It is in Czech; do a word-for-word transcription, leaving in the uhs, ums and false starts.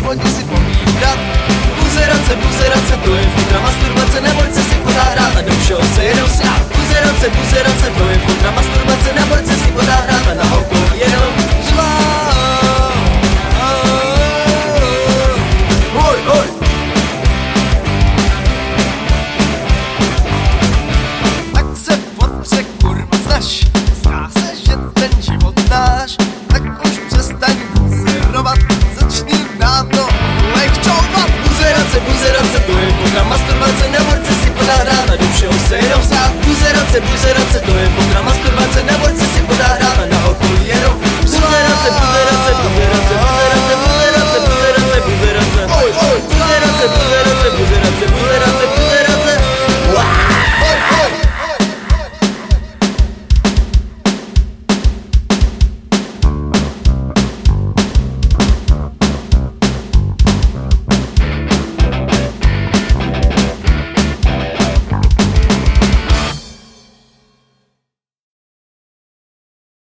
pojďte si povídat. Buzerace, buzerace, to je futra masturbace, neboj se si pořádat a do všeho se jenom smát. Buzerace, buzerace, to je futra masturbace, neboj